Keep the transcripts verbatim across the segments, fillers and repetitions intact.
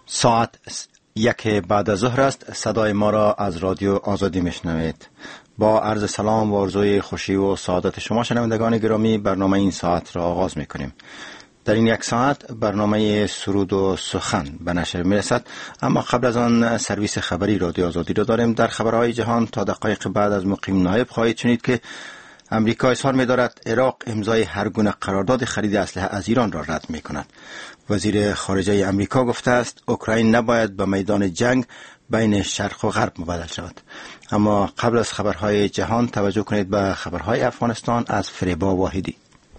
ساعت یک بعد از ظهر است. صدای ما را از رادیو آزادی میشنوید. با عرض سلام و آرزوی خوشی و سعادت شما شنوندگان گرامی، برنامه این ساعت را آغاز میکنیم. در این یک ساعت برنامه سرود و سخن به نشر میرسد، اما قبل از آن سرویس خبری رادیو آزادی را داریم. در خبرهای جهان تا دقایق بعد از مقیم نایب خواهید شنید که امریکا اظهار می‌دارد عراق امضای هر گونه قرارداد خرید اسلحه از ایران را رد می‌کند. وزیر خارجه امریکا گفته است اوکراین نباید به میدان جنگ بین شرق و غرب مبدل شود. اما قبل از خبرهای جهان توجه کنید به خبرهای افغانستان از فریبا واحدی.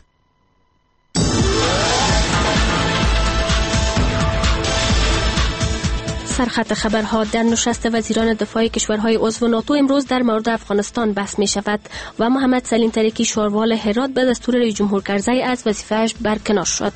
سرخط خبرها. در نشست وزیران دفاع کشورهای عضو ناتو امروز در مورد افغانستان بحث می شود و محمد سلیم ترکی شاروال هرات به دستور رئیس جمهور کرزی از وظیفه‌اش برکنار شد.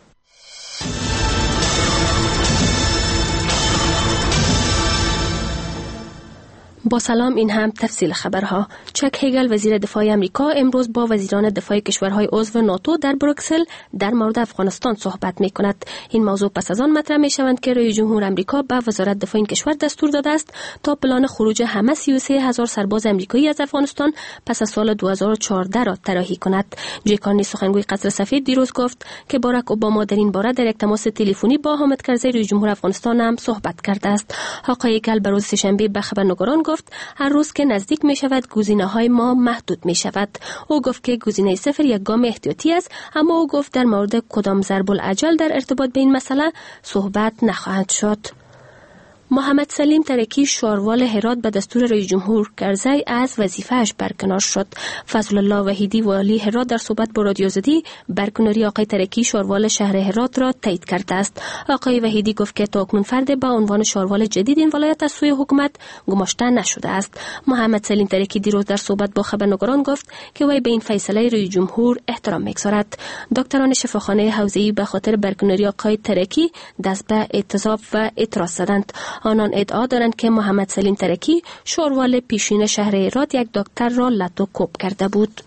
با سلام، این هم تفصیل خبرها. چک هیگل وزیر دفاع امریکا امروز با وزیران دفاع کشورهای عضو ناتو در بروکسل در مورد افغانستان صحبت می کند. این موضوع پس از آن مطرح می شوند که رئیس جمهور امریکا به وزارت دفاع این کشور دستور داده است تا پلان خروج همه سی و سه هزار سرباز امریکایی از افغانستان پس از سال دو هزار و چهارده را طراحی کند. جیکانی سخنگوی قصر سفید دیروز گفت که باراک اوباما در این باره در یک تماس تلفنی با حامد کرزی رئیس جمهور افغانستان هم صحبت کرده است. آقای هیگل به روز سه‌شنبه به خبرنگاران گفت هر روز که نزدیک می شود گزینه‌های ما محدود می شود. او گفت که گزینه صفر یک گام احتیاطی است، اما او گفت در مورد کدام ضرب العجل در ارتباط به این مسئله صحبت نخواهد شد. محمد سلیم ترکی شاروال هرات به دستور رئیس جمهور کرزی از وظیفه‌اش برکنار شد. فضل الله وحیدی والی هرات در صحبت با رادیو آزادی برکناری آقای ترکی شاروال شهر هرات را تایید کرده است. آقای وحیدی گفت که تاکنون فرد با عنوان شاروال جدید این ولایت از سوی حکومت گماشته نشده است. محمد سلیم ترکی دیروز در صحبت با خبرنگاران گفت که وی به این فیصله رئیس جمهور احترام می‌گذارد. دکتران شفاخانه حوزه‌ای به خاطر برکناری آقای ترکی دست به اعتصاب و اعتراض زدند. آنان ادعا دارند که محمد سلیم ترکی شاروال پیشین شهر هرات یک دکتر را لطو کوب کرده بود.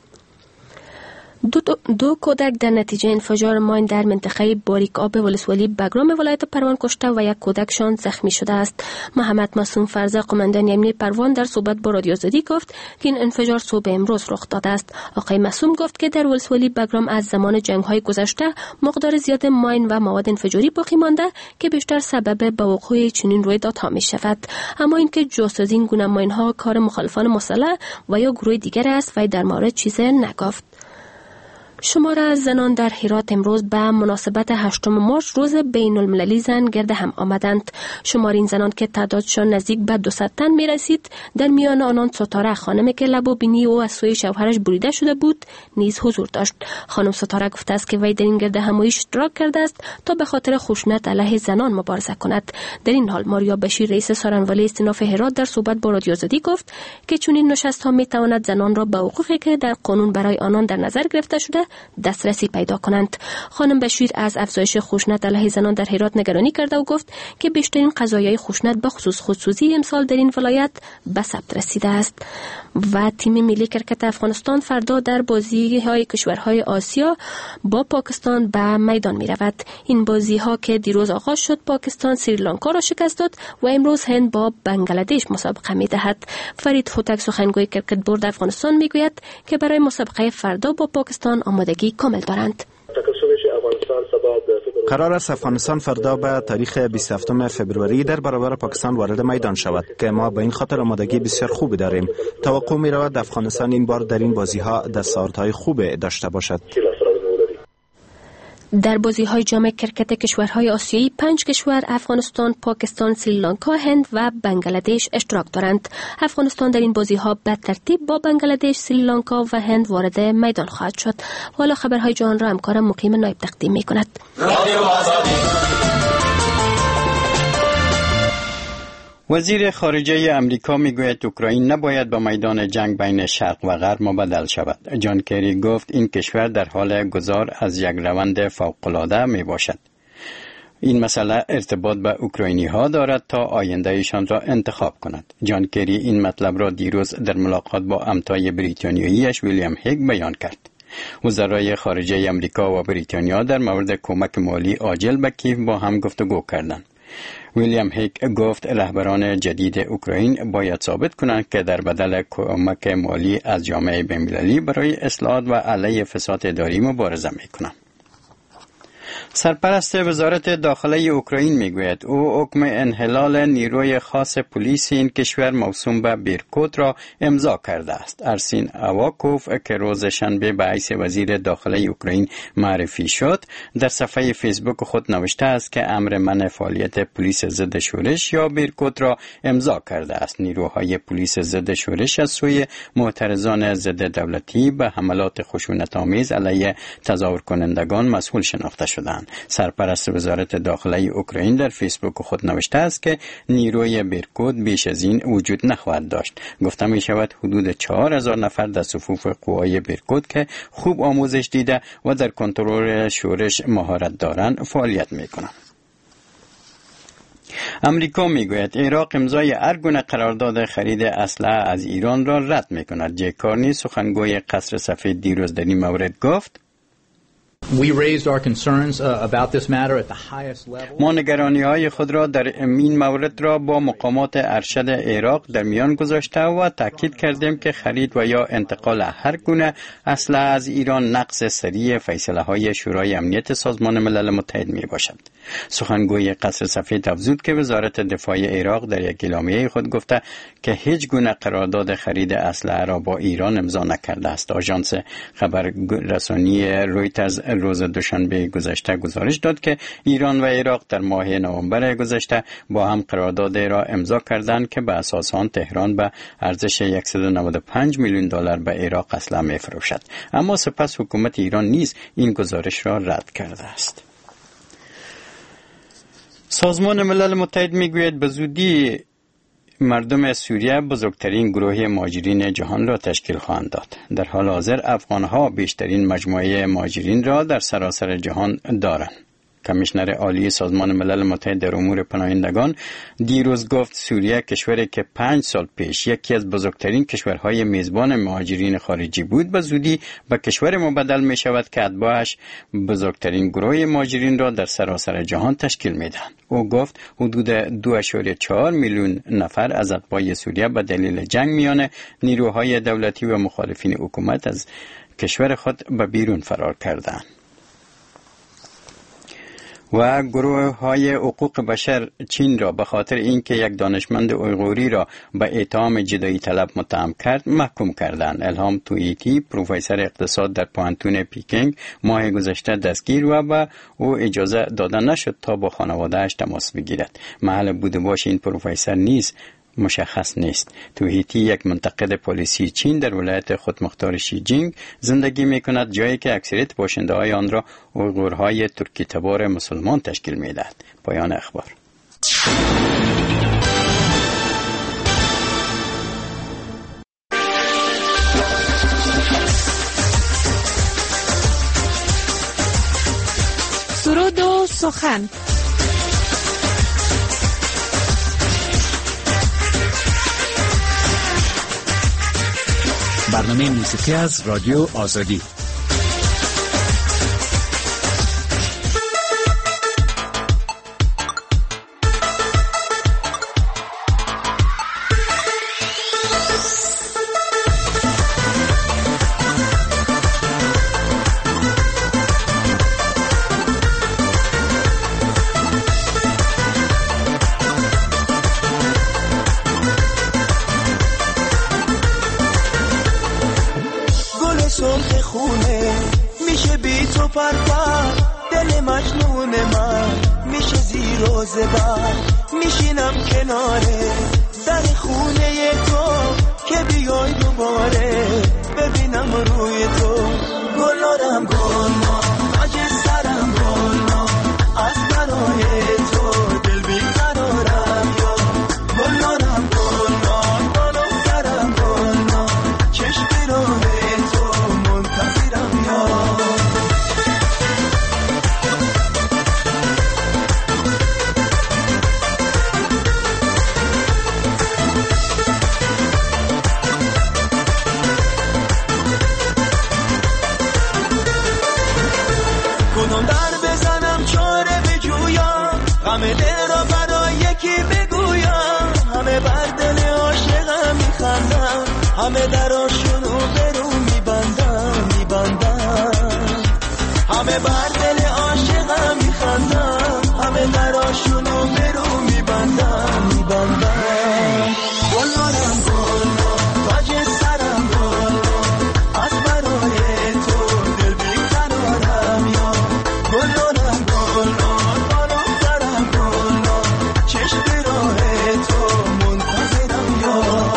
دو, دو, دو کودک در نتیجه انفجار ماین در منطقه باریک آب ولسوالی بگرام ولایت پروان کشته و یک کودکشان زخمی شده است. محمد معصوم فرزه قماندان امنیت پروان در صحبت با رادیو آزادی گفت که این انفجار صبح امروز رخ داده است. آقای معصوم گفت که در ولسوالی بگرام از زمان جنگ‌های گذشته مقدار زیاد ماین و مواد انفجاری باقی مانده که بیشتر سبب به وقوع چنین رویدادها می شود. اما اینکه جاسازی این گونه ماین‌ها کار مخالفان مسلح و یا گروه دیگر است و در مورد چیزی نگفت. شمار از زنان در هرات امروز به مناسبت هشتم مارچ روز بین المللی زن گرد هم آمدند. شمار این زنان که تعدادشان نزدیک به دویست تن می رسید، در میان آنان ستاره خانمی که لب و بینی او از سوی شوهرش بریده شده بود نیز حضور داشت. خانم ستاره گفته است که وی در این گرد همایی اشتراک کرده است تا به خاطر خشونت علیه زنان مبارزه کند. در این حال ماریا بشیر رئیس سارنولی استیناف هرات در صحبت با رادیو آزادی گفت که چنین نشست‌ها می تواند زنان را به حقوقی که در قانون برای آنان در نظر گرفته شده دسترسی پیدا کنند. خانم بشیر از افزایش خشونت علیه زنان در هرات نگرانی کرده و گفت که بیشترین قضایای خشونت به خصوص خودسوزی امسال در این ولایت به ثبت رسیده است. و تیم ملی کرکت افغانستان فردا در بازی‌های کشورهای آسیا با پاکستان به میدان می رود. این بازی‌ها که دیروز آغاز شد، پاکستان سریلانکا را شکست داد و امروز هند با بنگلادش مسابقه می دهد. فرید هوتک سخنگوی کرکت بورد افغانستان می گوید که برای مسابقه فردا با پاکستان آمادگی کامل دارند. قرار است افغانستان فردا به تاریخ بیست و هفتم فوریه در برابر پاکستان وارد میدان شود که ما به این خاطر آمادگی بسیار خوبی داریم. توقع می رود افغانستان این بار در این بازی ها دستاوردهای خوب داشته باشد. در بازی‌های جام کرکت کشورهای آسیایی پنج کشور افغانستان، پاکستان، سریلانکا، هند و بنگلادش اشتراک دارند. افغانستان در این بازی‌ها به ترتیب با بنگلادش، سریلانکا و هند وارد میدان خواهد شد. حالا خبرهای جهان را همکارم مقیم نایب تقدیم می‌کند. وزیر خارجه امریکا میگوید اوکراین نباید به میدان جنگ بین شرق و غرب مبدل شود. جان کری گفت این کشور در حال گذار از یک روند فوق‌العاده می باشد. این مسئله ارتباط به اوکراینی ها دارد تا آینده ایشان را انتخاب کند. جان کری این مطلب را دیروز در ملاقات با همتای بریتانیاییش ویلیام هیگ بیان کرد. وزرای خارجه امریکا و بریتانیا در مورد کمک مالی عاجل به کیف با هم گفتگو کردند. ویلیام هیک گفت رهبران جدید اوکراین باید ثابت کنند که در بدل کمک مالی از جامعه بین‌المللی برای اصلاحات و علیه فساد اداری مبارزه می‌کنند. سرپرست وزارت داخله اوکراین میگوید او حکم انحلال نیروی خاص پلیس این کشور موسوم به بیرکوت را امضا کرده است. ارسین اواکوف که روز شنبه به حیث وزیر داخله اوکراین معرفی شد، در صفحه فیسبوک خود نوشته است که امر منع فعالیت پلیس ضد شورش یا بیرکوت را امضا کرده است. نیروهای پلیس ضد شورش از سوی معترضان ضد دولتی به حملات خشونت‌آمیز علیه تظاهر کنندگان مسئول شناخته شدند. سرپرست وزارت داخله اوکراین در فیسبوک خود نوشته است که نیروی بیرکوت بیش از این وجود نخواهد داشت. گفته می شود حدود چهار هزار نفر در صفوف قوای بیرکوت که خوب آموزش دیده و در کنترل شورش مهارت دارند فعالیت می کنند. امریکا میگوید عراق امضای هر گونه قرارداد خرید اسلحه از ایران را رد می کند. جک کارنی سخنگوی قصر سفید دیروز در این مورد گفت: We raised our concerns uh, about this matter at the highest level. ما نگرانی‌های خود را در این مورد را با مقامات ارشد عراق در میان گذاشته و تاکید کردیم که خرید و یا انتقال هر گونه اسلحه از ایران نقض سریع فیصله‌های شورای امنیت سازمان ملل متحد میباشد. سخنگوی قصر سفید افزود که وزارت دفاع عراق در یک اعلامیه خود گفته که هیچ گونه قرارداد خرید اسلحه را با ایران امضا نکرده است. آژانس خبررسانی رویترز روز دوشنبه گذشته گزارش داد که ایران و عراق در ماه نوامبر گذشته با هم قرارداد را امضا کردند که به اساس آن تهران به ارزش صد و نود و پنج میلیون دلار به عراق اسلحه می‌فروشد. اما سپس حکومت ایران نیز این گزارش را رد کرده است. سازمان ملل متحد میگوید به زودی مردم سوریه بزرگترین گروه مهاجرین جهان را تشکیل خواهند داد. در حال حاضر افغانها بیشترین مجموعه مهاجرین را در سراسر جهان دارند. کمیشنر عالی سازمان ملل متحد در امور پناهندگان دیروز گفت سوریه کشوری که پنج سال پیش یکی از بزرگترین کشورهای میزبان مهاجرین خارجی بود به زودی به کشور مبدل می شود که اتباعش بزرگترین گروه مهاجرین را در سراسر جهان تشکیل می دهند. او گفت حدود دو ممیز چهار میلیون نفر از اتباع سوریه به دلیل جنگ میان نیروهای دولتی و مخالفین حکومت از کشور خود به بیرون فرار کردند. و گروه های حقوق بشر چین را به خاطر اینکه یک دانشمند اویغوری را به اتهام جدایی طلب متهم کرد محکوم کردند. الهام توییتی پروفسور اقتصاد در پوهنتون پیکینگ ماه گذشته دستگیر و به او اجازه داده نشد تا با خانواده‌اش تماس بگیرد. محل بود و باش این پروفسور نیز مشخص نیست. توهیتی یک منتقد پلیسی چین در ولایت خودمختار شیجینگ زندگی می کند، جایی که اکثریت باشنده های آن را اویغورهای ترکی تبار مسلمان تشکیل می دهد. پایان اخبار. سرود و سخن. برنامه موسیقی از رادیو آزادی. دل مجنون من میشه زیر و زبر، میشینم کناره در خونه تو که بیای دوباره ببینم روی تو. گلارم گلما تاج سرم گلما از برای تو دل بیقرارم یا گلارم گلما بالا سرم گلما چشم روی تو منتظرم یا غم دل را بر همه دراشونو برو میبندم میبندم همه بر دل عاشقم میخندم همه دراشونو برو میبندم میبندم گلارم گلار تاج سرم گلار از برای تو دل بیقرارم یا گلارم گلار بالا سرم گلار چشم راه تو منتظرم یا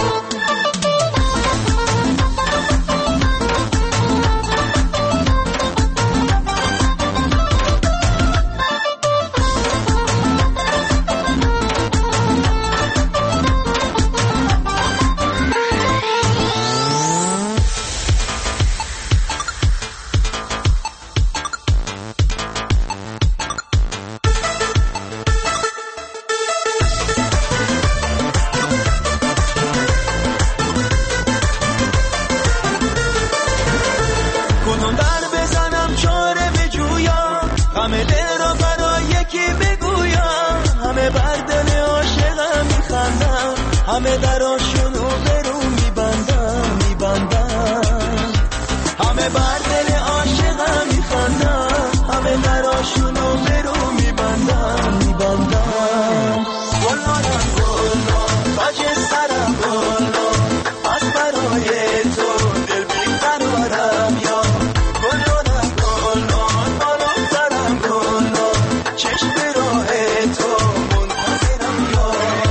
همه دراشونو برو میبندم میبندم همه بر دل عاشقم میخندم همه دراشونو برو میبندم میبندم گلارم گلار تاج سرم گلار از برای تو دل بیقرارم یا گلارم گلار بالا سرم گلار چشم راه تو منتظرم یا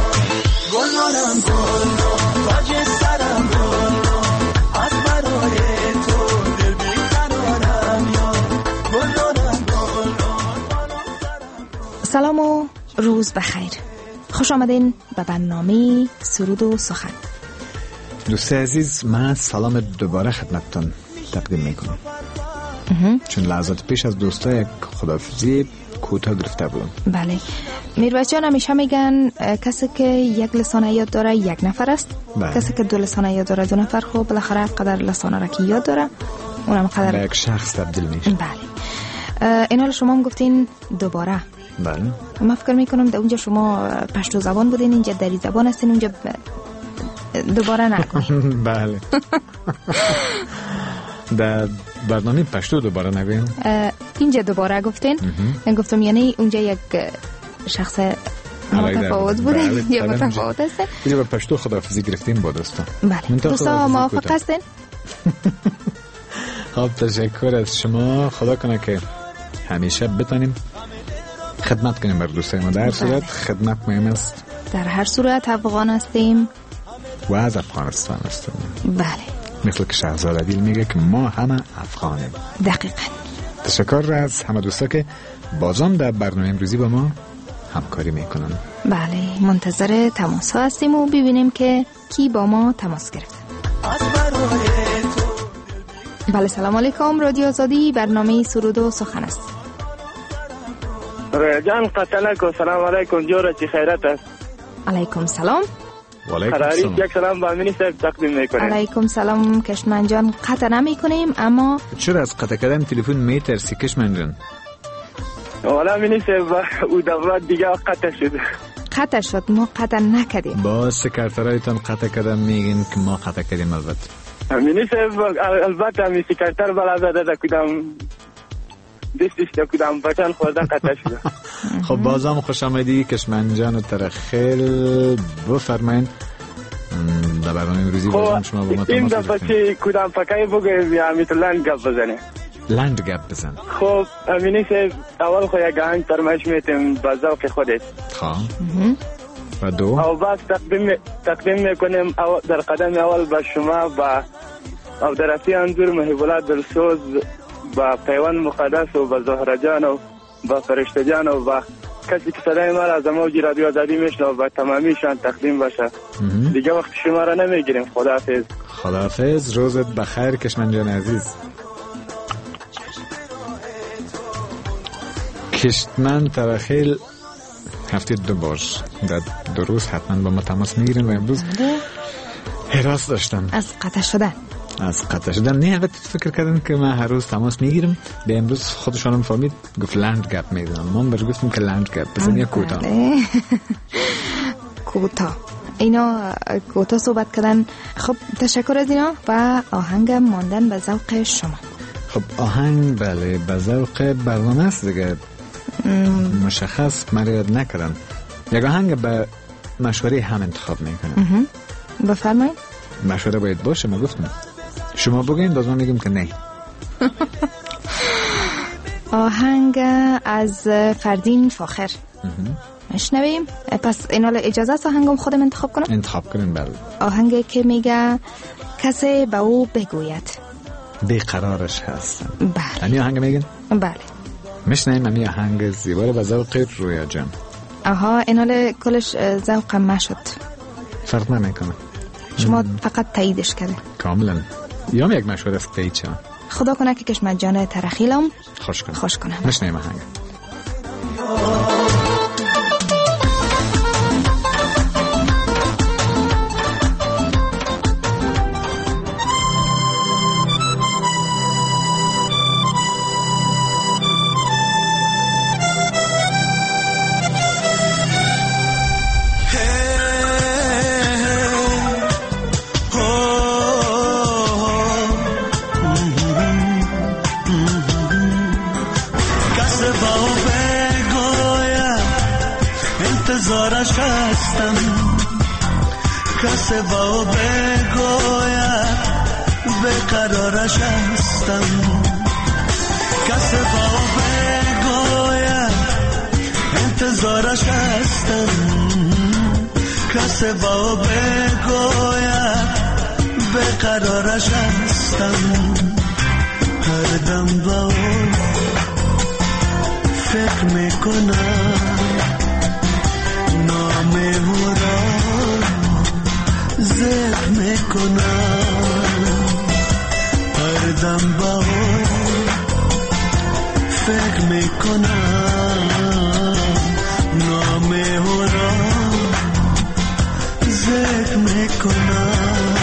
گلارم گلار تاج سرم گلار از برای تو دل بیقرارم یا گلارم گلار بالا سرم. سلام و روز بخیر. خوش آمدین به برنامه سرود و سخن. دوست عزیز، من سلام دوباره خدمتتون تقدیم میکنم چون لحظات پیش از دوستا یک خداحافظی کوتاه گرفته بودم. بله، میرویس جان همیشه میگن کسی که یک لسان یاد داره یک نفر است. بله. کسی که دو لسان یاد داره دو نفر. خب بالاخره قدر لسان را که یاد داره اونم قدر به یک شخص تبدیل میشه. بله. این حال شما هم گفتین دوباره. بله. من فکر میکنم در اونجا شما پشتو زبان بودین، اینجا دری زبان هستین، اونجا دوباره نکنین. بله. در برنامه پشتو دوباره نگویم. اینجا دوباره گفتین. من گفتم یعنی اونجا یک شخص متفاوت بوده یا متفاوت است. اینجا به پشتو خداحافظی گرفتیم با دوستان. بله. دوستا موافق هستین؟ خب تشکر از شما. خدا کنه که همیشه بتونیم خدمت کنیم بر دوستای ما. در هر صورت خدمت مهم است. در هر صورت افغان هستیم و از افغانستان هستیم. بله. مثل که شهزاد عدیل میگه که ما همه افغانیم. دقیقاً. تشکر از همه دوستا که بازم در برنامه امروزی با ما همکاری میکنن. بله، منتظر تماس ها هستیم و ببینیم که کی با ما تماس گرفت. بله، سلام علیکم. رادیو آزادی، برنامه سرود و سخن است. جان قتلک و سلام علیکم. جورا چی خیرت است؟ علیکم سلام. و علیکم سلام. یک سلام با امینی صاحب تقدیم میکنیم. علیکم سلام کشمن جان. قطع نمی کنیم اما چرا از قطع کردن تلفن میترسی کشمن جان؟ والا امینی صاحب او دفعه دیگه قطع شد. قطع شد، ما قطع نکردیم. با سکرترایتان قطع کردن میگین که ما قطع کردیم. البته امینی صاحب البته می سکرتر بلا زده دا کدام دستش دا کدام بچن خورده قطع شده. خب بازم خوش آمدی کشمن جان. ترخیل بفرمایید در برنامه امروزی بازم شما با ما تماس این دفعه چی کدام پکایی بگویم یا میتو لند گپ بزنه؟ لند گپ بزن. خب امینی صاحب اول خو یک آهنگ فرمایش میتیم با ذوق خودت. خب و دو او بعد تقدیم تقدیم میکنیم در قدم اول با شما با او درفی انظور محب الله دلسوز با پیوان مقدس و با زهره جان و با فرشته جان و با کسی که صدای ما را از موج رادیو آزادی میشنه و با تمامیشان تقدیم باشه. دیگه وقت شما را نمیگیریم. خداحافظ. خداحافظ. روزت بخیر کشمن جان عزیز. کشمن ترخیل هفته دو بار در دو روز حتما با ما تماس میگیریم و امروز حراس داشتم از قطع شدن. از قطع شدن نه، البته فکر کردن که من هر روز تماس میگیرم. به امروز خودشانم فهمید گفت لند گپ میزنم. ما بر گفتیم که لند گپ بزن یا کوتاه. کوتاه. اینا کوتا صحبت کردن. خب تشکر از اینا و آهنگ ماندن به ذوق شما. خب آهنگ بله به ذوق برنامه است دیگه، مشخص مریاد نکردن. یک آهنگ به مشوره هم انتخاب میکنم. بفرمایید. مشوره باید باشه، ما گفتم شما بگین باز ما میگیم که نه. آهنگ از فردین فاخر میشنویم. پس اینا اجازه است آهنگم خودم انتخاب کنم؟ انتخاب کنیم بله. آهنگی که میگه کسی به او بگوید بیقرارش هستم. بله. امی آهنگ میگن؟ بله. میشنویم امی آهنگ زیبا به ذوق رویا جان. آها اینا کلش ذوقم نشد. فرق نمیکنه. شما فقط تاییدش کرده. کاملا. یا یک مشوره است تایید شد. خدا کنه که کشمت جان ترخیلم خوش کنه. خوش کنه. میشنویم آهنگ. کسی با بگوید بقرارش هستم، کسی با بگوید انتظارش هستم، کسی با بگوید بقرارش هستم. هر دم با اون فکر میکنم، نام او را ذکر میکنم. هر دم با اون فکر میکنم، نام او را ذکر میکنم.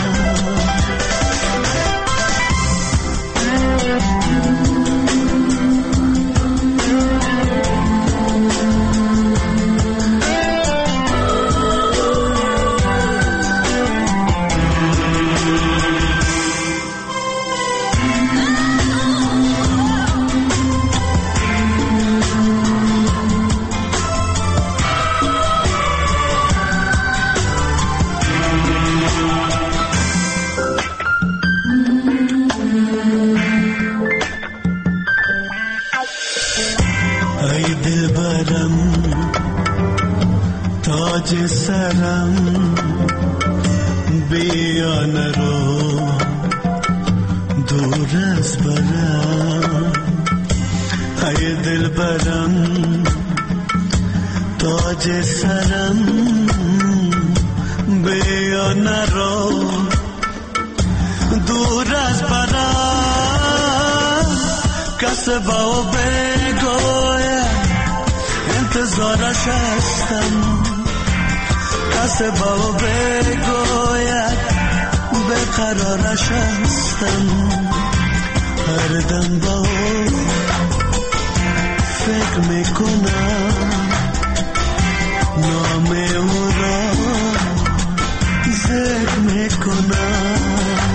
سرم بیان رو دور از برم، ای دل برم تاج سرم بیان رو دور از برم. کس با بگوید انتظارش هستم، کسی با بگوید بقرارش هستم. هر دم با او فکر میکنم، نام او را ذکر میکنم.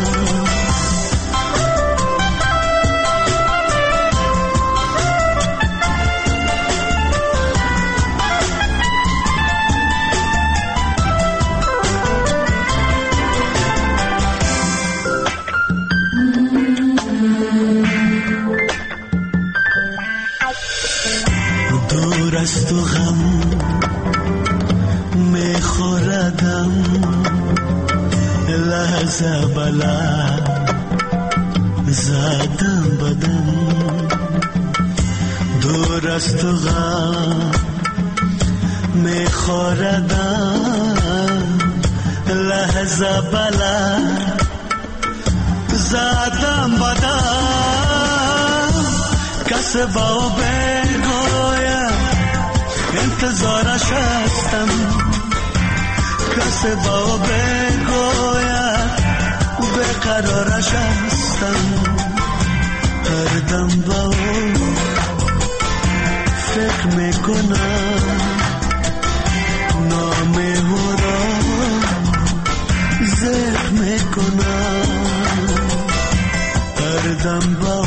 دور از تو غم میخوردم، لحظه بلا زدم بدم. دور از تو غم میخوردم، لحظه بلا زدم بدم. کسی با بگوید انتظارش هستم، کسی با بگوید بقرارش هستم. هر دم با اون فکر میکنم، نام او را بازم با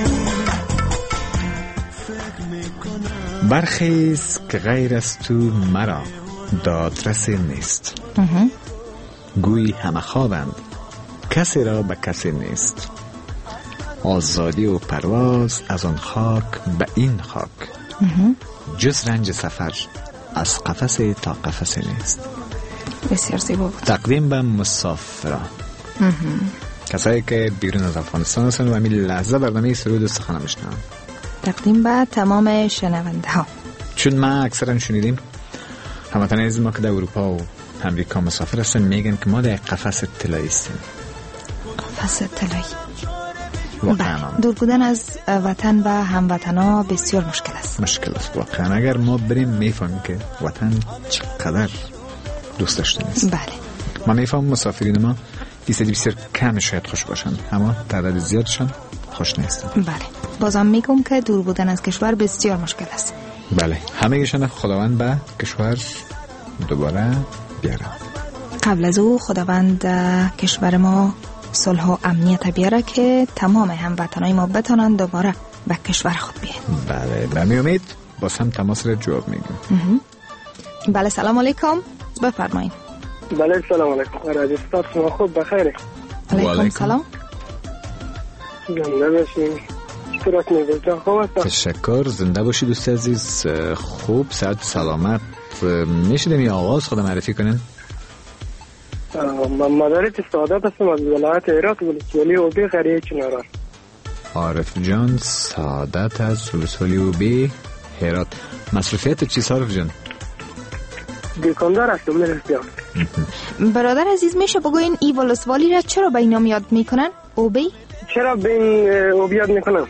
برخیز که غیر از تو مرا دادرس نیست. گویی همه خوابند کسی را به کسی نیست. آزادی و پرواز از آن خاک به این خاک. جز رنج سفر از قفس تا قفس نیست. بسیار زیبا بود. تقدیم به مسافران، کسایی که بیرون از افغانستان هستند و همین لحظه برنامه سرود و سخن میشنوند. تقدیم به تمام شنونده ها. چون ما اکثرا شنیدیم هموطنان از ما که در اروپا و امریکا مسافر هستن میگن که ما در قفس طلایی هستیم. قفس طلایی. دور بودن از وطن و هموطنا بسیار مشکل است. مشکل است واقعا. اگر ما بریم میفهمیم که وطن چقدر دوست داشتنی است. بله. ما میفهمیم مسافرین ما فیصدی بسیار کم شاید خوش باشن، اما تعداد زیادشان خوش نیستن. بله. بازم میگم که دور بودن از کشور بسیار مشکل است. بله. همگیشان خداوند به کشور دوباره بیاره. قبل از او خداوند کشور ما صلح و امنیت بیاره که تمام هموطنای ما بتونن دوباره به کشور خود بیاین. بله. به می امید باز هم تماس را جواب میگیم. بله. سلام علیکم. بفرمایید. بله سلام علیکم. رادیو استاد شما خوب بخیره؟ علیکم سلام. زنده باشین. چطورت میگوید؟ خوب است. تشکر. زنده باشید دوست عزیز. خوب سعادت سلامت. میشه دمی آغاز خود معرفی کنین؟ من مدارت سعادت هستم از ولایت هرات ولسوالی اوبی قریه چناران. عارف جان سعادت از ولسوالی اوبی هرات. مصروفیت چیست عارف جان؟ دکاندار هستم میرسیم. برادر عزیز میشه بگوین ای ولسوالی را چرا به اینام یاد میکنن؟ اوبی؟ چرا به این اوبی یاد میکنن؟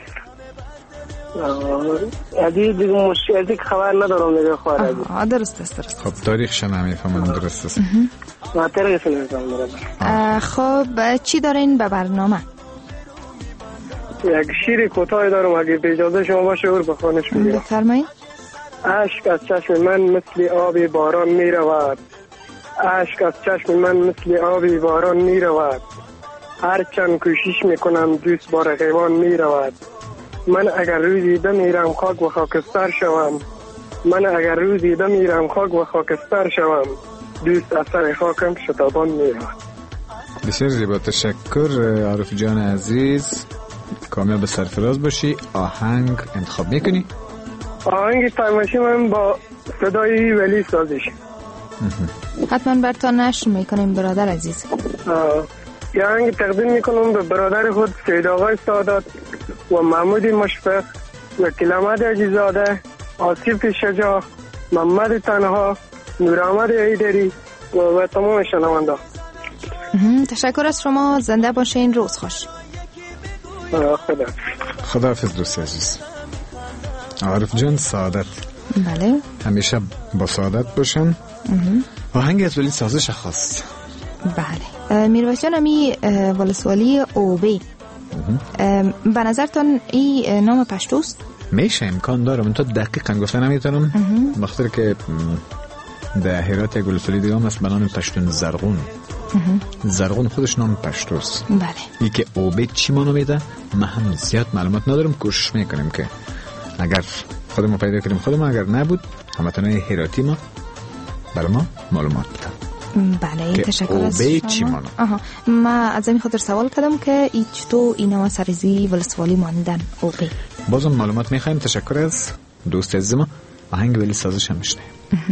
ادی دیگه مشکل دیگه خبر ندارم دیگه خبر ادی. آه درست است درست. خب تاریخش نمیفهمم درست است. ما تاریخش نمیفهمم. خب چی دارین به برنامه؟ یک شیر کوتاه دارم اگه به اجازه شما باشه اور بخوانش میگیرم. بفرمایید. اشک از چشم من مثل آب باران می رود. اشک از چشم من مثل آب باران می رود. هر چند کوشش میکنم دوست بار غیبان می رود. من اگر روزی بمیرم خاک و خاکستر شوم. من اگر روزی بمیرم خاک و خاکستر شوم. دوست از سر خاکم شتابان می رود. بسیار زیبا. تشکر عارف جان عزیز. کامیاب سرفراز باشی. آهنگ انتخاب میکنی؟ آهنگ فرمایشی من با صدای ولی سازش. حتما برتان نشر میکنیم برادر عزیز. یه آهنگ تقدیم میکنم به برادر خود سید آقای سعادت و محمود مشفق و کلمت عجیزاده، آصف شجاع، محمد تنها، نورآمد ایدری و, و تمام شنونده. تشکر از شما. زنده باشین. روز خوش. خدا خداحافظ دوست عزیز. عارف جان سعادت. بله. همیشه با سعادت باشن. آهنگ از ولی سازش خواست. بله. میرویس جان امی ولسوالی اوبی به نظرتان این نام پشتوست؟ میشه امکان داره. من تو دقیقا گفتن نمیتونم بخاطر که در هرات یک ولسوالی دیگه هم هست به نام پشتون زرغون. زرغون خودش نام پشتوست. بله. ای که اوبی چی مانو میده من هم زیاد معلومات ندارم. کوشش میکنیم که اگر خودمون پیدا کنیم خودمون، اگر نبود هموطنان هراتی ما برای ما معلومات بدن. بله. تشکر از شما. آها. ما از این خاطر سوال کردم که ای چطور اینا سرزی ولسوالی ماندن اوبی. بازم معلومات میخوایم. تشکر از دوست عزیز ما. آهنگ ولی سازش هم میشنیم.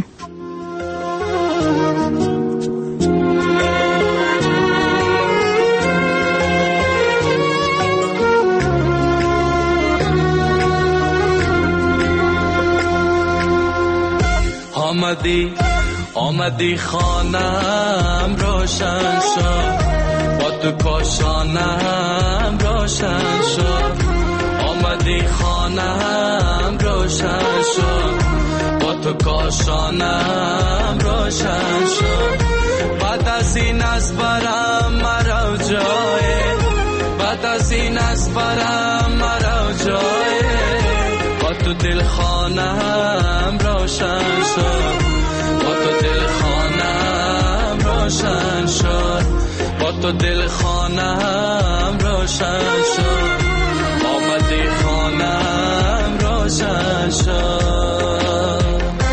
آمدی آمدی خانم روشن شد، با تو کاشانم روشن شد. آمدی خانم روشن شد، با تو کاشانم روشن شد. بعد از این از برم مرا جای، بعد از این از برم مرا جای. با تو دل خانم روشن شد، با تو دل خانم روشن شد. با تو تو دل خانم روشن شد، آمدی خانم روشن شد.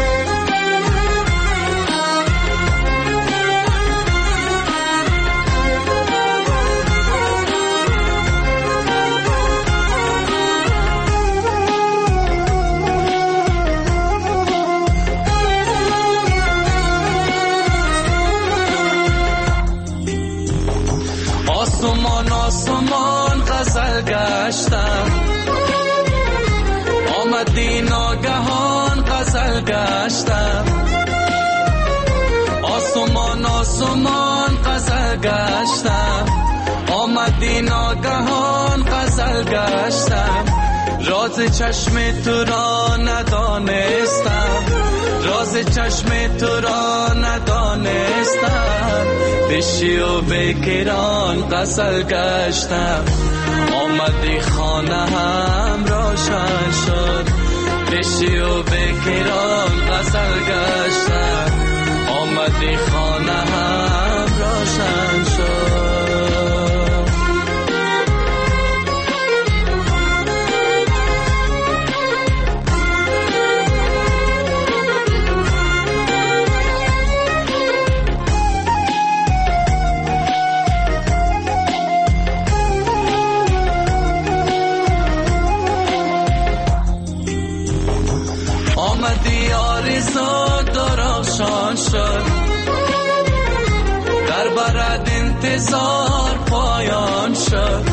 آسمان آسمان غزل گشتم، آمدی ناگهان غزل گشتم. آسمان آسمان غزل گشتم، آمدی ناگهان غزل گشتم. راز چشم تو را ندانستم، راز چشم تو را ندانستم. بشی و بکران غزل گشتم، آمدی خانه هم روشن شد. بشی و بکران غزل گشتم، آمدی خانه هم روشن شد. درخشان شد، در برد انتظار پایان شد.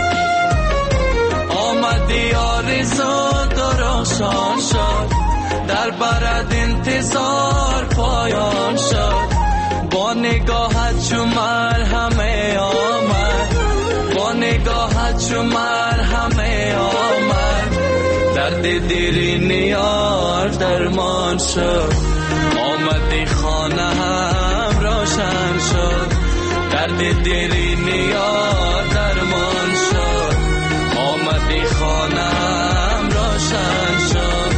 آمدی آرزو درخشان شد، در برد انتظار پایان شد. با نگاهت چو مرهمه آمد، با نگاهت چو مرهمه آمد. درد دیرین یار درمان شد، آمدی خانه هم روشن شد. درد دیرین یار درمان شد، آمدی خانه هم روشن شد.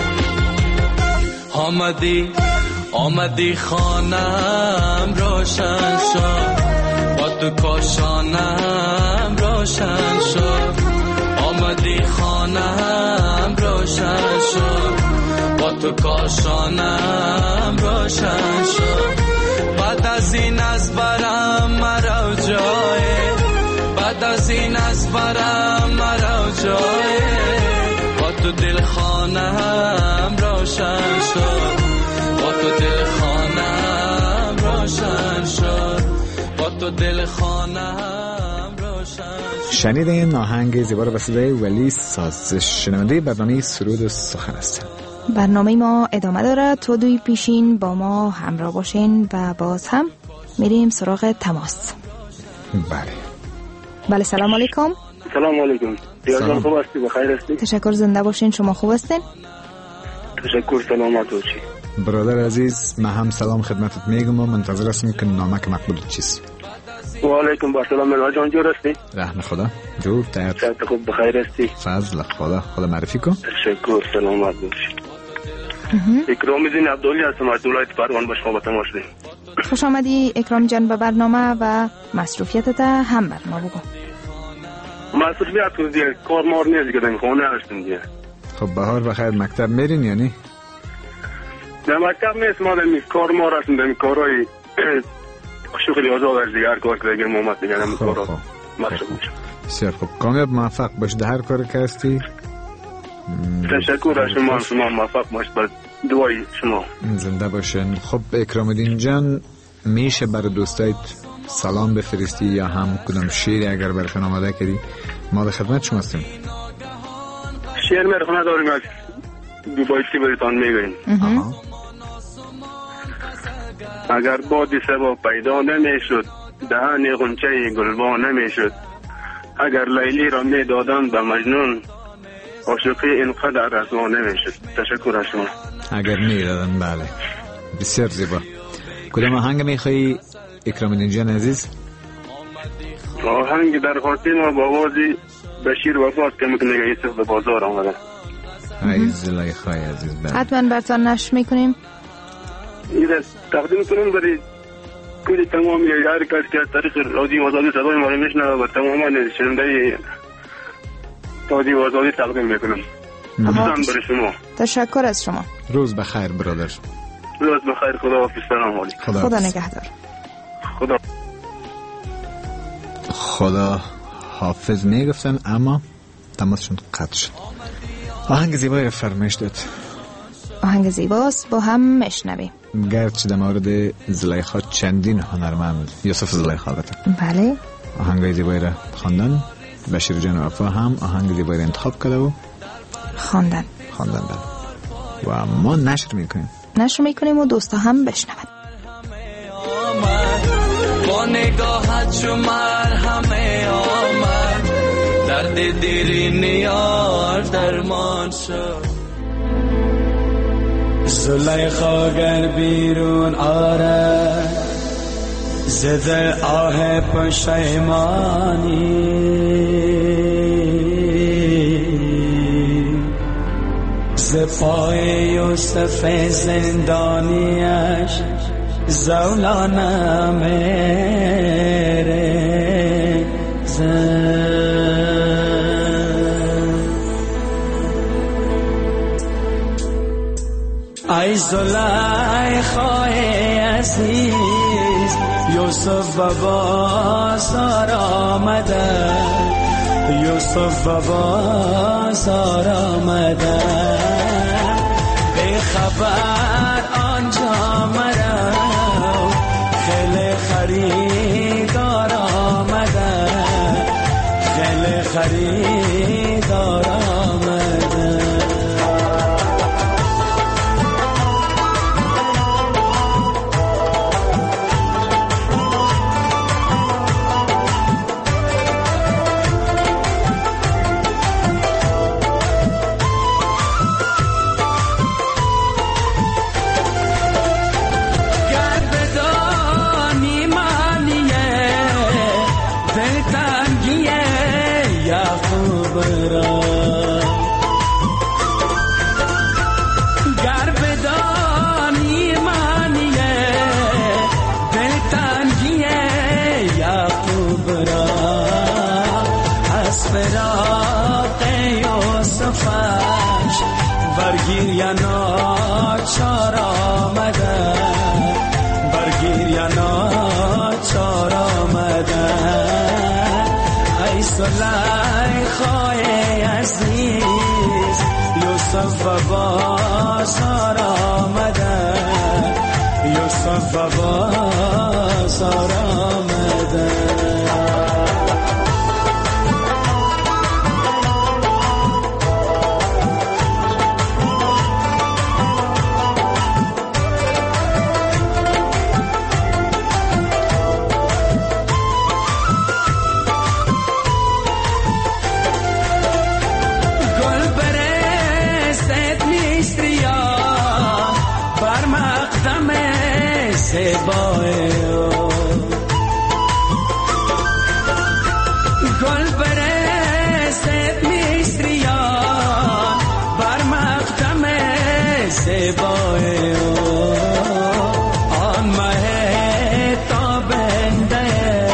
آمدی آمدی خانه هم روشن شد، با تو کاشانه هم روشن شد. آمدی خانه هم روشن شد، با تو کاشانم روشن شد. بعد از این از برم مرا جای، بعد از این از برم مرا جای. با تو دل خانم روشن شد، با تو دل خانم روشن شد، با تو دل خانم روشن شد. شنیدین ناهنگ زیبا رو به صدای ولی سازش، شنونده برنامه سرود و سخن هستند. برنامه ما ادامه داره، تو دوی پیشین با ما همراه باشین و باز هم میریم سراغ تماس. بله بله سلام علیکم. سلام علیکم. دیگران خوب هستی؟ بخیر هستی؟ تشکر، زنده باشین. شما خوب هستین؟ تشکر، سلامت باشی. برادر عزیز، من هم سلام خدمتت میگم و منتظر هستم که نامک مقبول چیست. و علیکم با سلام. ملا جان جور هستی؟ رحم خدا. جور تایید. صحت خوب، بخیر هستی؟ فضل خدا. خدا معرفی کن. تشکر، سلامت باشی. اکرام الدین عبدالله هستم از ولایت پروان. باش خدمت شما شدیم. خوش آمدی اکرام جان به برنامه و مصروفیتت هم بر ما بگو. مصروفیت تو دیگه کار مار نیست دیگه، دم خونه هستم دیگه. خب بهار بخیر. مکتب میرین یا نه؟ نه مکتب نیست، ما دم کار مار هستم، دم کارهای شغلی آزاد از دیگر کار که دیگه محمد دیگه دم کارا مصروف میشم. بسیار خوب، کامیاب موفق باش در هر کاری که هستی. تشکر از شما، شما موفق باش بر دعای شما. زنده باشین. خب اکرام الدین جان، میشه برای دوستایت سلام بفرستی یا هم کدام شعری اگر برشان آماده کردی؟ ما در خدمت شما هستیم. شعر مرخونه داریم از دوبایتی بریتان میگویم. اگر بادی سبا پیدا نمیشد، دهن غنچه گلبا نمیشد. اگر لیلی را میدادم به مجنون، عاشقی اینقدر رسوا نمیشد. تشکر از شما. اگر میدادن، بله بسیار زیبا. کدام آهنگ میخوایی اکرام الدین جان عزیز؟ آهنگ در خاطر ما با آوازی بشیر وفات که میکنه یوسف به بازار آمده. ای زلیخای عزیز، بله حتما برتان نشر میکنیم. این تقدیم کنیم برای کل تمام هر کس که از طریق رادیو آزادی صدای ما رو میشنوه و تماما شنونده رادیو آزادی تقدیم میکنم. خصوصا برای شما. تشکر از شما. روز بخیر برادر. روز بخیر. خدا حافظ. سلام علیکم. خدا, خدا نگهدار. خدا خدا حافظ میگفتن اما تماسشون قطع شد. آهنگ زیبای فرمایش داد. آهنگ زیباست، با هم میشنویم. گرچه در مورد زلیخا چندین هنرمند یوسف زلیخا البته بله آهنگ زیبایی را خواندن. بشیر جان و وفا هم آهنگ زیبایی را انتخاب کرده و خواندن خواندن بله. و ما نشر میکنیم نشر میکنیم و دوستا هم بشنون. با نگاهت شمر همه آمد، درد دیری نیار درمان شد. زلیخا گر بیرون آره زده آه پشیمانی، ز پای یوسف زندانیش زولانه میره زن. ای زلیخای عزیز یوسف بابا سار آمده، یوسف بابا سار آمده، به خبر آنجا مرا خیلی خریدار آمده، خیلی خریدار آمده. برگیر یا ناچار آمده، برگیر یا ناچار آمده. ای زلیخای عزیز یوسف بابا سار آمده، یوسف بابا سار آمده. گل برسد میستریان بر مقدم زیبای آن مه تابنده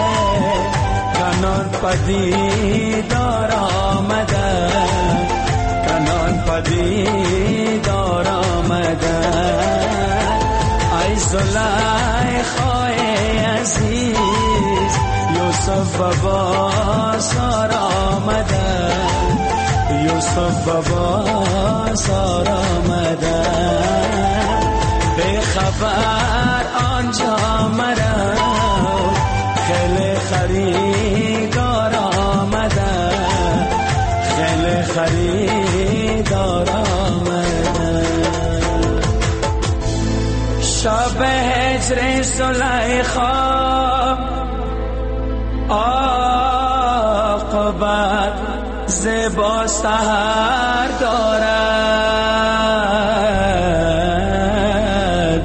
کنان پدیدار آمده، کنان پدیدار آمده. ای زلیخای عزیز یوسف بابا سار آمده، یوسف بابا سار آمده، به خبر آنجا مرا خیلی خریدار آمده، خیلی خریدار آمده. شب هجر زلیخا عاقبت زیبا سحر دارد،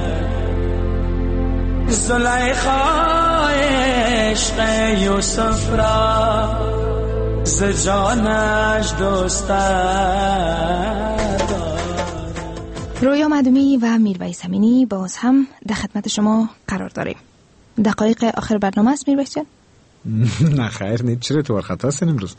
زلیخا عشق یوسف را ز جانش دوست دارد. رویا مدومی و میرویس امینی باز هم در خدمت شما قرار داریم. دقایق آخر برنامه است میربخش جان؟ نه خیر نیست. چرا تو خطا هستین امروز؟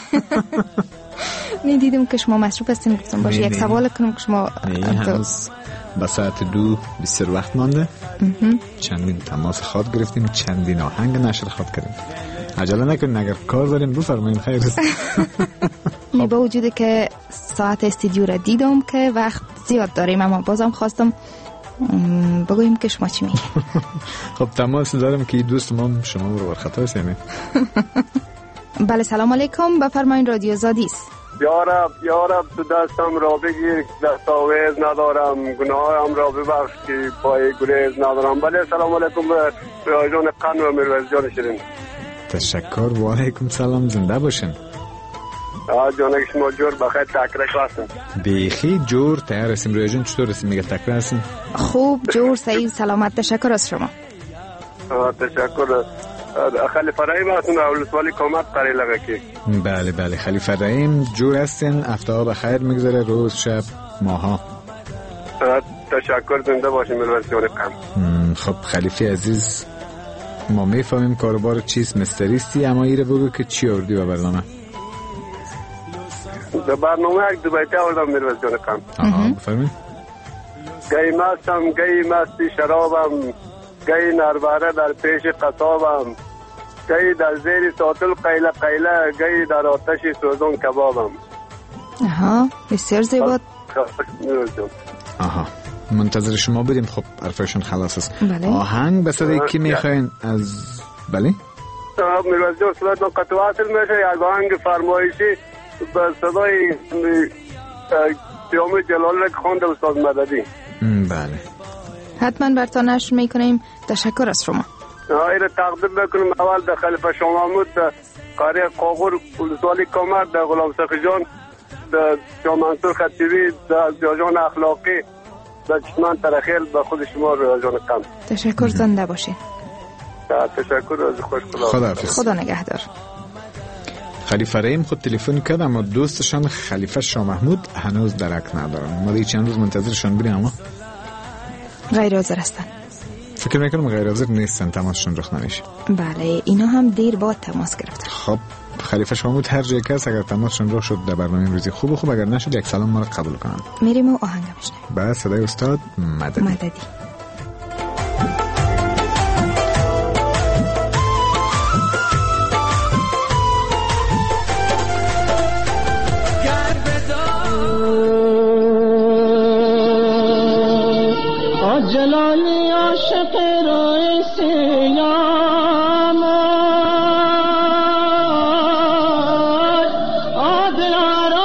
نه دیدم که شما مصروف هستین، گفتم باشه یک سوال کنم که شما نه هنوز به ساعت دو بسیار وقت مانده. چندین تماس خواب گرفتیم، چندین آهنگ نشر خواب کردیم. عجله نکنین، اگر کار داریم بفرمایید خیر است. نه با وجودی که ساعت استودیو را دیدم که وقت زیاد داریم، اما بازم خواستم بگویم که شما چی میگید. خب تماس دارم که دوست ما شما رو بر خطا است یعنی. بله سلام علیکم، بفرمایید رادیو آزادی است. یا رب یا رب تو دستم را بگیر، دستاویز ندارم، گناهم را ببخش که پای گریز ندارم. بله سلام علیکم به رایجان قن و میرویس جان شیرین. تشکر و علیکم سلام، زنده باشین. جانک شما جور بخیر تکرک هستم. بیخی جور تیار هستیم. روی جان چطور هستیم؟ میگه تکرک هستیم؟ خوب جور صحیح سلامت. تشکر از شما. تشکر. خلیفه رحیم هستون اولسوالی کامت قریل لگه که. بله بله خلیفه رحیم جور هستین. افتها بخیر میگذره، روز شب ماها. تشکر، زنده باشیم میرویس جان قن. خب خلیفه عزیز ما میفهمیم کاروبار چیز مستریستی، اما ایره بگو که چی آوردی به برنامه؟ به برنامه یک دو بیته آوردم میرویس جان قن. آها بفرمایید. گی مستم گی مستی شرابم، گی نربره در پیش قصابم، گی در زیر ساتل قیله قیله، گی در آتش سوزون کبابم. آها بسیار زیبا. آها منتظر شما بریم. خب حرفشون خلاص است. بله. آهنگ به صدای کی میخواین از بله؟ میرویس جان صدایتون قطع واصل میشه. یک آهنگ فرمایشی به صدای پیام جلالی که خونده استاد مددی. بله حتما برتان نشر میکنیم. تشکر از شما. ایره تقدیم بکنیم اول در خلیفه شاه محمود در قریه قاغور ولسوالی کامر، در غلام سخی جان، در شاه منصور خطیبی، در جان اخلاقی، در چشمان ترخیل، به خود شما رو جان قم. تشکر، زنده باشین. تشکر از خوش خدا. خداحافظ. خدا نگهدار. خلیفه رحیم خود تلفن کرد اما دوستشان خلیفه شاه محمود هنوز درک ندارن. ما دیگه چند روز منتظرشان بریم اما غیر حاضر هستن. فکر میکنم غیر حاضر نیستن، تماسشون رخ نمیشه. بله اینا هم دیر بعد تماس گرفتن. خب خلیفه شاه محمود هر جایی که هست اگر تماسشون رخ شد در برنامه امروزی خوب خوب، اگر نشد یک سلام ما رو قبول کنن. میریم و آهنگ میشنیم. بعد صدای استاد مددی. مددی. جلالی عاشق رئیسی عادل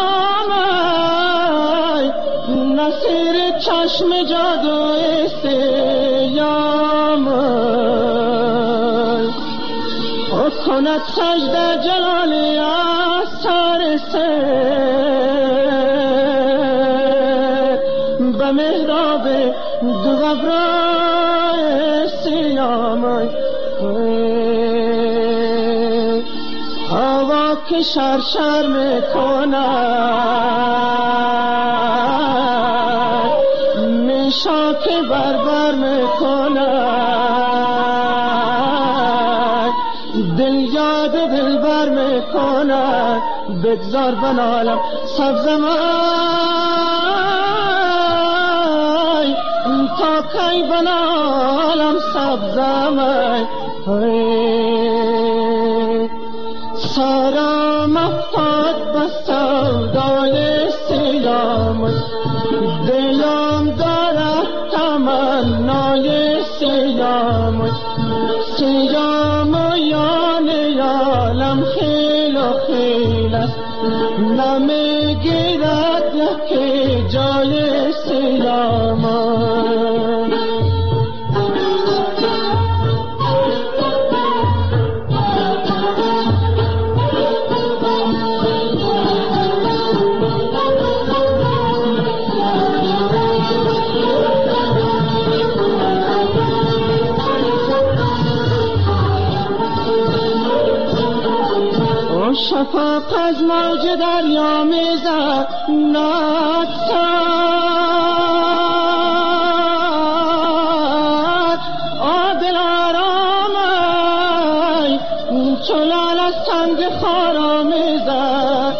آرامای نصیر چشم جادوی سیامای او کند سجده جلالی آثار سر به محراب دو غبرای سیامای هوا که شرشر میکند میشا که بربر میکند دل یاد دل بر میکند بگذار بنالم سبزمای تا کی بنالم سبزمای سارم افتاد به سودای سیامای دلم دارد تمنای سیامای سیامایان یالم خیل و خیل است نمیگیرد یکی جای سیامای شفاق از موج دریا میزد نادسد عادل آرام رنگ خارآمیزد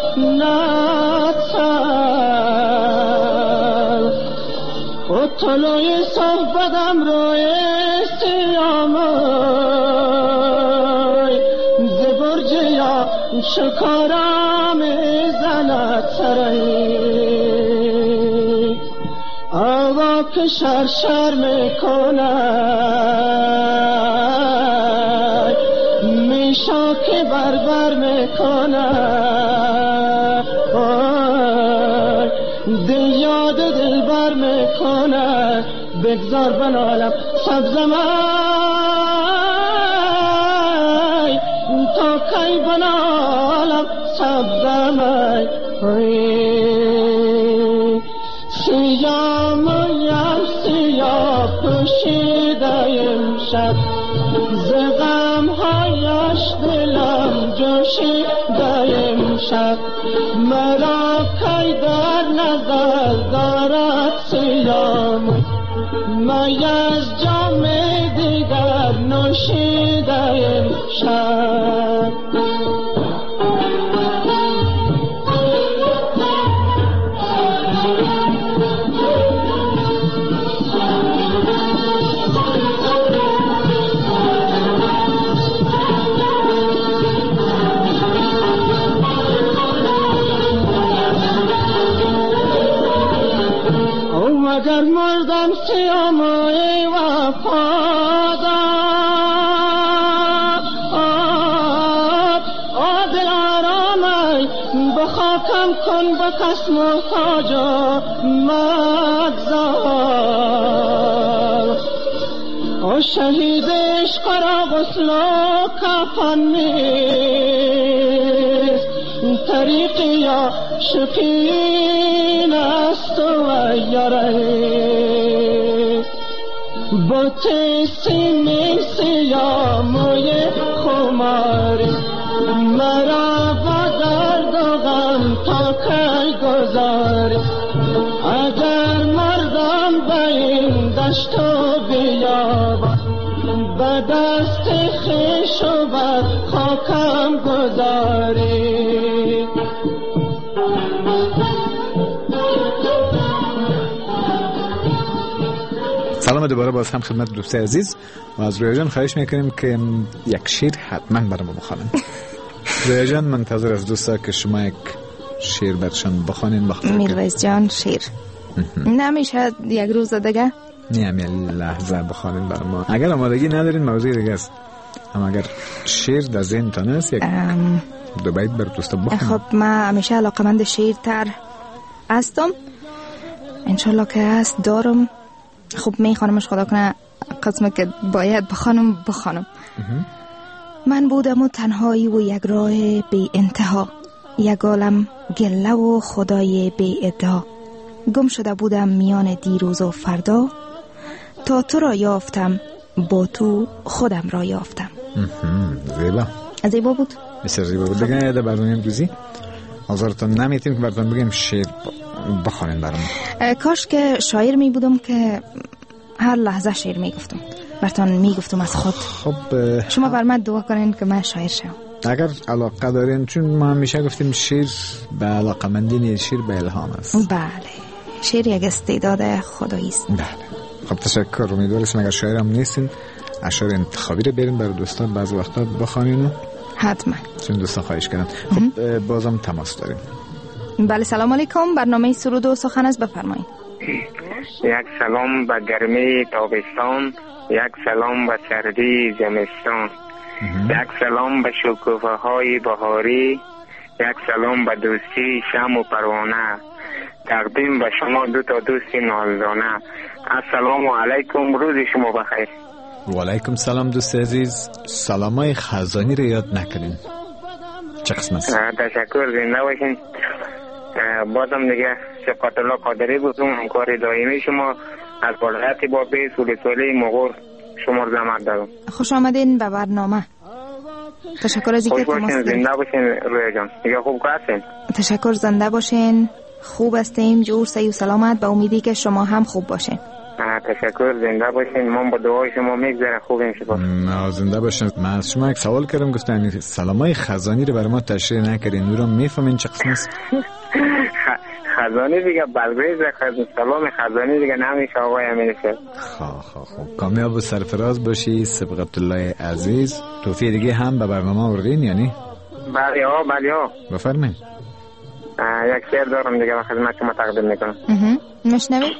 نتر و طلوع صحبتم روی سیامای ز برج یا شکارا میزند سرایی هوا که شرشر میکند میشا که بربر میکند دل یاد دل بر میکند بگذار بنالم سبزمای تا کی بنالم سبزمای سیاه مویم سیاه پوشیده امشب ز غمهایش دلم جوشیده امشب مرا کی در نظر دارد سیاه می از جام دیگر نوشیده امشب اگر مردم سیامای وفادار عادل آرامای بخاکم کن به کس محتاج مگذار و شهید عشق را غسل و کفن نیست طریق یا شکین است و یاره بوت سینه سیاه موی خماری مرا با درد و غم تا کی گذاری اگر مردم به این دشت و بیابان به دست خویش و بر خاکم گذاری سلام دوباره باز هم خدمت دوست عزیز و از رویا جان خواهش میکنیم که یک شعر حتما برام بخوانید. رویا جان منتظر از دوستا که شما یک شعر برشان بخوانین. بخاطر میرویس جان شعر نمیشه یک روز دیگه؟ نه یه لحظه بخوانین برای ما. اگر آمادگی ندارین موضوع دیگه است، اما اگر شعر در ذهنتان است یک ام... دو بیت بر دوستا بخوانید. خب من همیشه علاقمند شعر تر هستم، انشالله که هست دارم. خب میخوانمش خدا کنه قسمه که باید بخوانم بخوانم. من بودم و تنهایی و یک راه بی انتها، یک عالم گله و خدای بی ادعا. گم شده بودم میان دیروز و فردا، تا تو را یافتم با تو خودم را یافتم. زیبا زیبا بود، بسیار زیبا بود. دیگه یاد برنامه امروزی آزارتان نمیتیم که براتون بگیم شعر بخوانین برام. کاش که شاعر می بودم که هر لحظه شعر می گفتم براتون می گفتم از خود. خب شما بر من دعا کنین که من شاعر شم اگر علاقه دارین، چون ما همیشه گفتیم شعر به علاقه مندی، شعر به الهام است. بله، شعر یک استعداد خدایی است. بله. خب تشکر. امیدوارم اگر شاعر هم نیستین اشعار انتخابی رو برین برای دوستان بعض وقتا بخوانین. حتما، چون دوستان خواهش کردن. خب بازم تماس داریم. بله، سلام علیکم. برنامه سرود و سخن است، بفرمایید. یک سلام به گرمی تابستان، یک سلام به سردی زمستان، یک سلام به شکوفه های بهاری، یک سلام به دوستی شم و پروانه، تقدیم به شما دو تا دوست نازدانه. السلام علیکم، روز شما بخیر. و علیکم سلام دوست عزیز. سلامای خزانی رو یاد نکنین. چه قسم است؟ تشکر، زنده باشین. بازم دیگه شفقت الله قادری گفتم، همکار دائمی شما از بالایتی با بیس و لساله مغور شما رو زحمت دارم. خوش آمدین به برنامه. تشکر از اینکه تماس دارید. زنده باشین رویا جان. دیگه خوب هستین؟ تشکر، زنده باشین. خوب هستیم، جور سی و سلامت، به امیدی که شما هم خوب باشین. تشکر، زنده باشین. ما با دعای شما میگذره خوبیم. شکر. نه زنده باشین. من از شما یک سوال کردم، گفتن سلامای خزانی رو برای ما تشریح نکردین، اون رو میفهمین چه قسم است؟ خزانی دیگه بلبریز خزانی، سلام خزانی دیگه نمیشه آقای امیر صاحب. خواه خواه خواه کامیاب و سرفراز باشی سبقت الله عزیز. توفیق دیگه هم به برنامه آوردین یعنی؟ بله ها بله ها. بفرمایید. یک شعر دارم دیگه به خدمت شما تقدیم میکنم. مشنوید.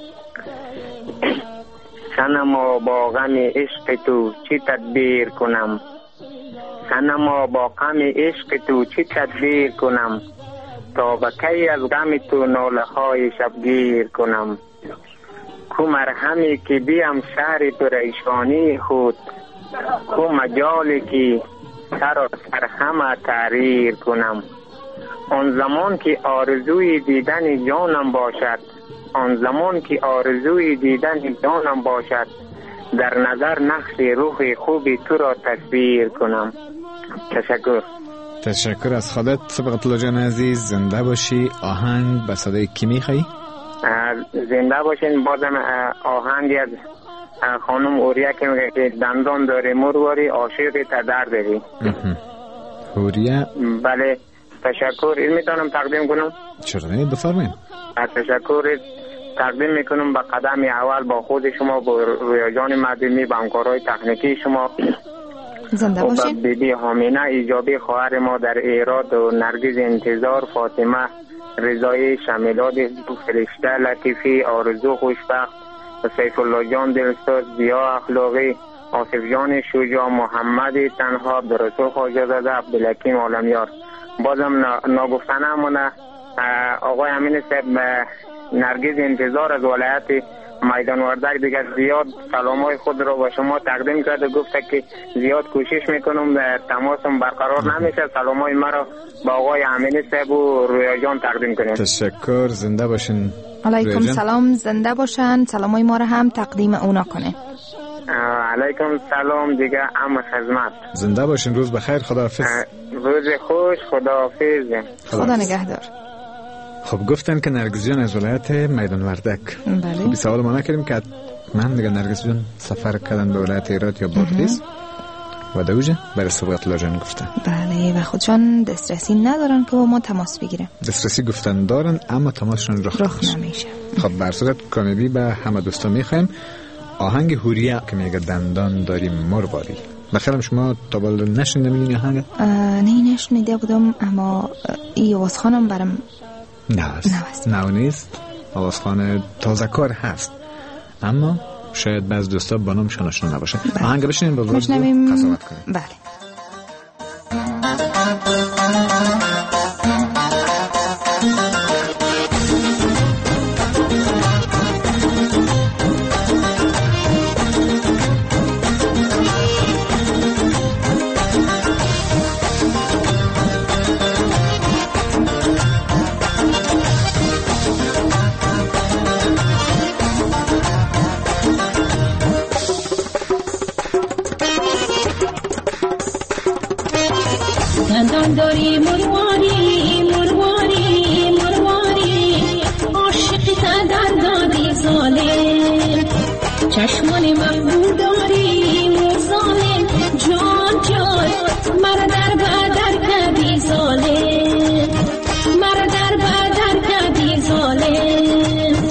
صنما با غم عشق تو چی تدبیر کنم، صنما با غم عشق تو چی تدبیر کنم، تا به کی از غم تو ناله های شبگیر کنم، کو مرهمی که بیم شهر پریشانی خود، کو مجالی که سر و سر همه تحریر کنم، آن زمان که آرزوی دیدن جانم باشد، آن زمان که آرزوی دیدن جانم باشد، در نظر نقش روح خوبی تو را تصویر کنم. تشکر. تشکر از خودت سبقت الله جان عزیز. زنده باشی. آهنگ به صدای کی میخوایی؟ زنده باشین. بازم آهنگی از خانم اوریا که میگه که دندان داری مرواری عاشق تدر داری. اوریا. بله تشکر. این میتونم تقدیم کنم؟ چرا نه بفرمایید. تشکر تقدیم میکنم به قدم اول با خود شما، با رویا جان مدنی، با همکارای تکنیکی شما، زنده باشین. بی بی حامینه ایجابی خواهر ما در ایراد و نرگس انتظار، فاطمه رضایی، شمیلاد فرشته لطیفی، آرزو خوشبخت، سیف الله جان دلسوز، ضیا اخلاقی، آصف جان شجاع، محمد تنها، عبدالرسول خواجه زاده، عبدالحکیم عالمیار. بازم ناگفتنه مونه آقای امین صاحب نرگس انتظار از ولایت میدان وردک دیگه زیاد سلامای خود رو با شما تقدیم کرده، گفته که زیاد کوشش میکنم تماسم برقرار نمیشه، سلامای مرا با آقای امین صاحب و رویا جان تقدیم کنیم. تشکر. زنده باشین. علیکم سلام. زنده باشن. سلامای ما رو هم تقدیم اونا کنه. علیکم سلام دیگه ام خدمت. زنده باشین. روز بخیر. خداحافظ. روز خوش. خداحافظ. خدا نگهدار. خب گفتن که نرگس جان از ولایت میدان وردک. بله. خب سوال ما نکردیم که من دیگه نرگس جان سفر کردن به ولایت ایراد یا بادغیس و دوجه برای سبقت الله جان گفتن. بله و خودشان دسترسی ندارن که با ما تماس بگیره. دسترسی گفتن دارن اما تماسشون رخ, رخ نمیشه. خب بر صورت کامیابی به همه دوستا میخوایم آهنگ هوریه که میگه دندان داریم مرواری. بخیرم شما تا بالا نشنیده میدین آهنگ؟ نه نشنیده بودم اما ای آوازخانم برم نوست نو نیست. آوازخانه تازه کار هست اما شاید بعض دوستا با نامشان آشنا نباشه. آهنگ بشنیم با ورود قضاوت کنیم. بله. دندان داری مرواری مرواری مرواری عاشق تدر دادی ظالم چشمان مخمور داری ظالم جان جان مرا در بدر کردی ظالم مرا در بدر کردی ظالم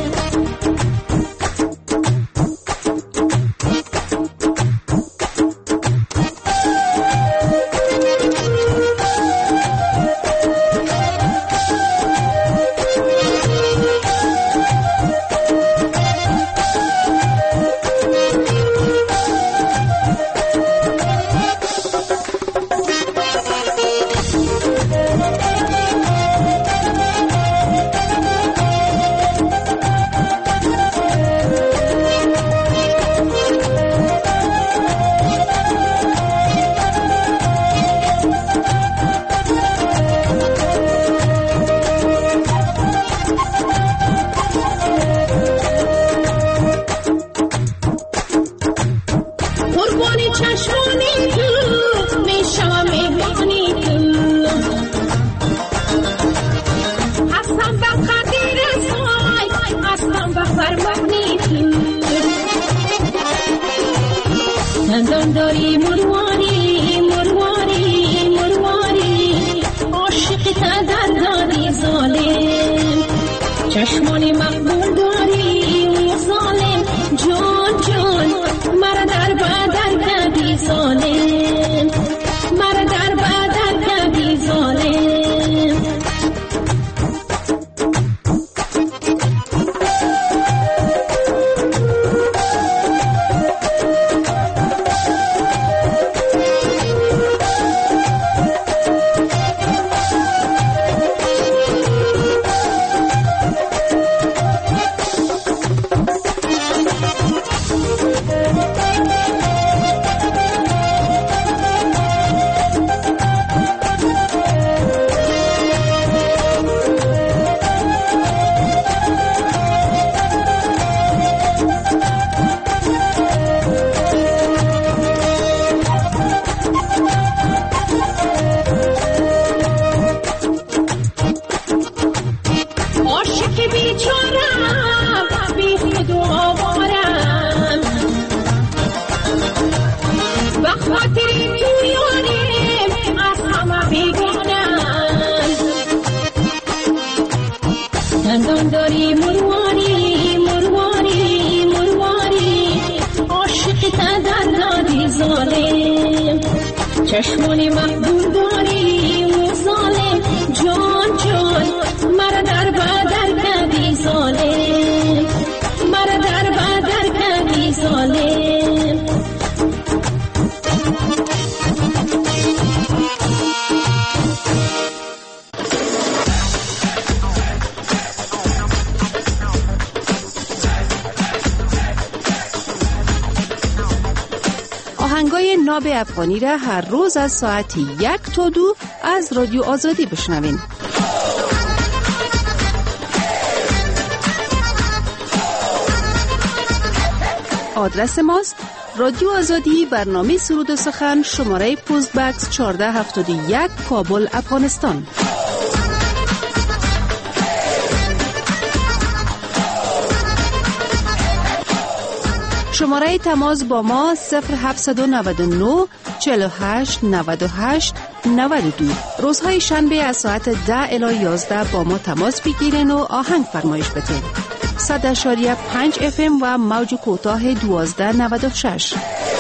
دندان داری مرواری مرواری مرواری عاشق تا در دادی ظالم چشمان مقبول داری ظالم جان جان مرا در بدر کردی ظالم مرا در بدر کردی ظالم دندان داری مرواری مرواری مرواری عاشق تا در دادی ظالم چشمان مقبول داری و ظالم جان جان مرا در بدر کردی ظالم مرا در بدر کردی ظالم آهنگای ناب افغانی را هر روز از ساعت یک تا دو از رادیو آزادی بشنوین. آدرس ماست رادیو آزادی، برنامه سرود و سخن، شماره پست بکس چهارده هفتاد و یک، کابل، افغانستان. شماره تماس با ما صفر هفت نه نه چهل و هشت نود و هشت نود و دو. روزهای شنبه از ساعت ده الی یازده با ما تماس بگیرین و آهنگ فرمایش بدین. صد اشاریه پنج اف ام و موج کوتاه دوازده نود و شش.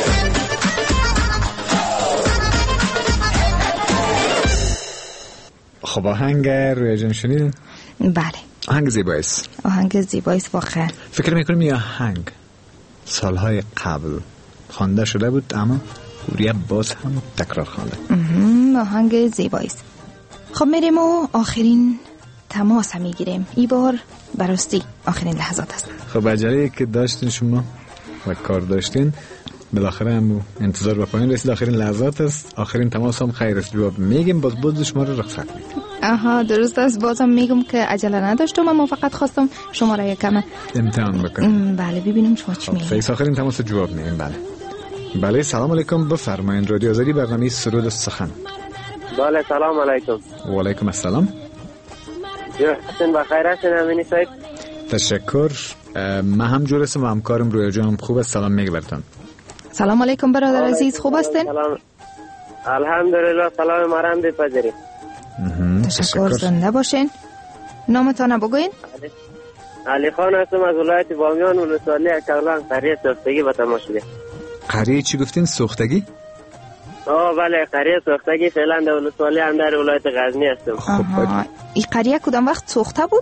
خب آهنگ روی جان شنیدین؟ بله. آهنگ زیبایی است. آهنگ زیبایی است واقعا. فکر میکنم این آهنگ سالهای قبل خوانده شده بود، اما گوریا باز هم تکرار خوانده. آهنگ زیبایی است. خب میریم و آخرین تماس هم میگیریم. این بار براستی آخرین لحظات است. خب عجله که داشتین شما و کار داشتین، بالاخره هم انتظار به پایان رسید. آخرین لحظات است. آخرین تماس هم خیر است. جواب میگیم، باز باز شما رو رخصت میدیم. آها درست است. بازم میگم که عجله نداشتم، اما فقط خواستم شما را یکم امتحان بکنیم. بله ببینیم شما چی میگید. فیس آخرین تماس جواب میگیم. بله بله. سلام علیکم، بفرمایید. رادیو آزادی، برنامه سرود و سخن. بله سلام علیکم. و علیکم السلام. جوستین بخیر هستین امینی صاحب؟ تشکر. من هم جور هستم و همکارم رویا جانم خوب است. سلام میگه برتان. سلام علیکم برادر عزیز، خوب هستین؟ سلام الحمدلله. سلام مرام بپذیرید. تشکر. زنده باشین. نامتان بگوین؟ علی خان هستم از ولایت بامیان، ولسوالی اکرلان، قریه سوختگی به تماشاگاه. قریه چی گفتین؟ سوختگی؟ آه بله، قریه سوختگی فعلا در ولسوالی هم در ولایت غزنی هستم. خب این قریه کدام وقت سوخته بود؟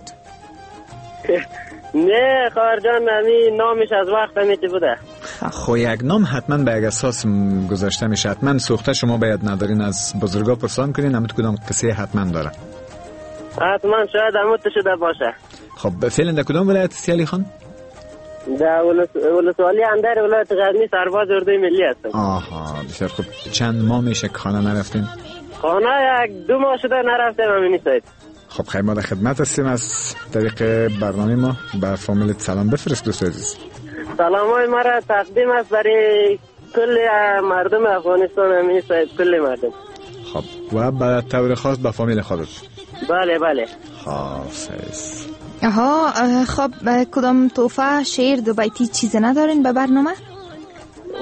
نه خواهر جان، نمی نامش از وقت همیتی بوده. خو یک نام حتما به یک اساس گذاشته میشه. حتما سوخته شما باید ندارین، از بزرگا پرسان کنین همت کدام قصه حتما داره. حتما شاید همت شده باشه. خب فعلا در کدام ولایت هستی علی خان؟ در ولسوالی هم در ولایت غزنی، سرباز اردوی ملی هستم. آها بسیار خوب. چند ماه میشه خانه نرفتین؟ خانه یک دو ماه شده نرفتم امینی صاحب. خب خیلی ما در خدمت هستیم. از طریق برنامه ما به فامیلت سلام بفرست دوست عزیز. سلام های مرا تقدیم است برای کل مردم افغانستان امینی صاحب، کل مردم. خب و به طور خاص به فامیل خودت؟ بله بله. حافظ. آها خب کدام توفه شعر دو بیتی چیز ندارین به برنامه؟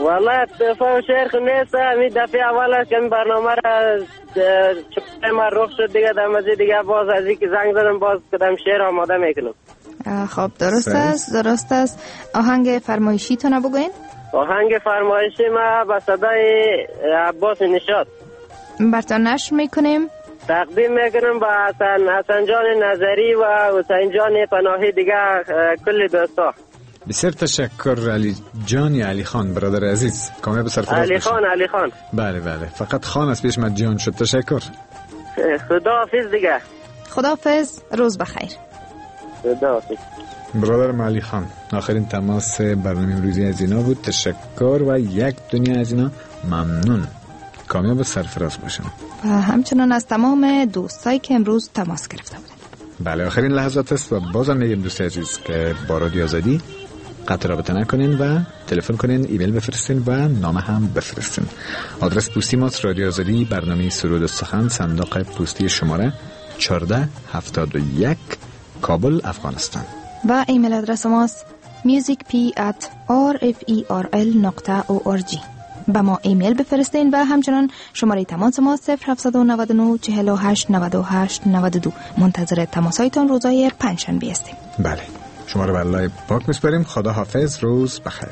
والله اتفاق شیخ نیست. همین دفعه اول که این برنامه را چپه ما رخ شد دیگه در مزید دیگه باز از این که زنگ زدم باز کدام شعر آماده میکنم. خب درست است درست است. آهنگ فرمایشی تو نبگوین؟ آهنگ فرمایشی ما با صدای عباس نشاط برتان نشر میکنیم، تقدیم میکنم با حسن حسن جان نظری و حسین جان پناهی دیگه کل دوستا. بسیار تشکر علی جان یا علی خان برادر عزیز. کامیاب سرفراز علی خان علی خان بله بله فقط خان است پیش من جان شد. تشکر. خدا حافظ دیگه. خدا حافظ. روز بخیر. خدا حافظ. برادر علی خان آخرین تماس برنامه امروزی از اینا بود. تشکر و یک دنیا از اینا ممنون. کامیاب سرفراز باشم و همچنان از تمام دوستایی که امروز تماس گرفته بودن. بله آخرین لحظات است و بازم میگم دوست عزیز که با رادیو آزادی قطع رابطه نکنین و تلفن کنین، ایمیل بفرستین و نامه هم بفرستین. آدرس پستی ماست رادیو آزادی، برنامه سرود و سخن، صندوق پستی شماره چهارده هفتاد و یک، کابل افغانستان. و ایمیل آدرس ماست musicp at rferl dot org. با ما ایمیل بفرستین و همچنان شماره تماس ما صفر هفت نه نه چهل و هشت نود و هشت نود و دو. منتظر تماسایتان روزای پنجشنبه هستیم. بله شما رو به الله پاک میسپاریم. خدا حافظ. روز بخیر.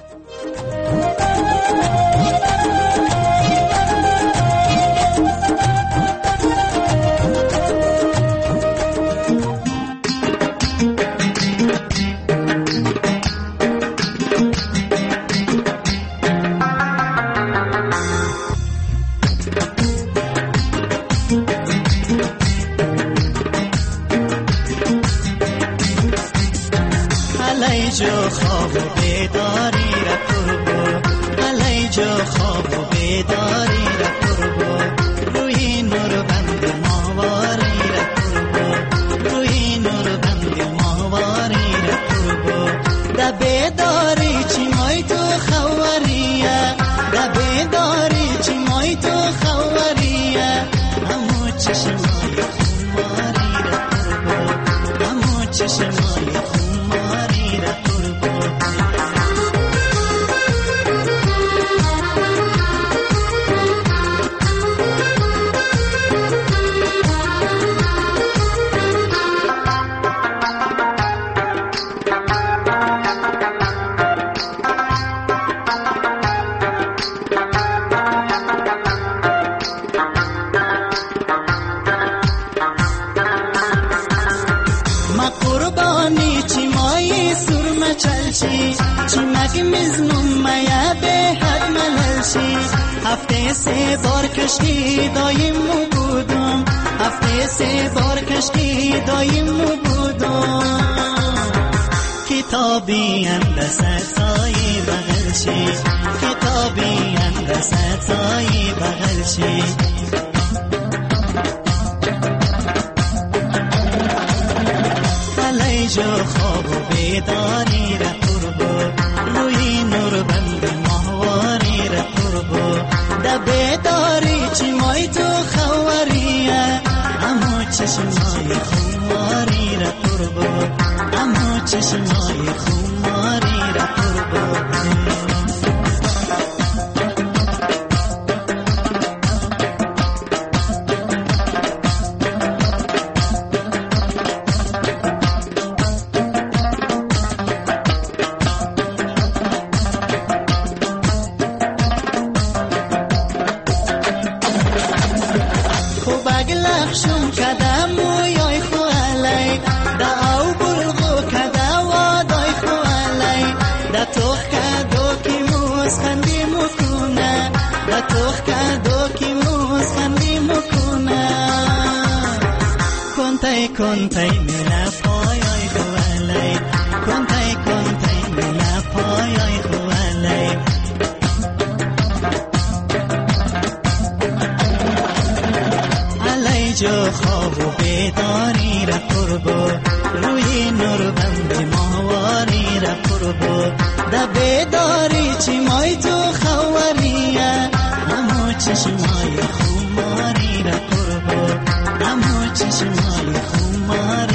هفته سه بار کشتی دایم مو بودم، هفته سه بار کشتی دایم مو بودم. کتابی اندست سایی بغل شی، کتابی اندست سایی بغل شی. علی جو خواب و بیداری را قربو، روی نور بند ماهواری را قربو. دبه داری چی مای تو خواریه، امو چشمای خماری را قربو، امو چشمای خماری را قربو. کنتای میلا پایای خوالی، کنتای کنتای میلا پایای خوالی. علی جو خواب و بیداری را قربو، روی نور بند ماهواری را قربو. دبه داری چی مای تو خواریه، امو چشمای خماری را قربو، امو چشمای خماری.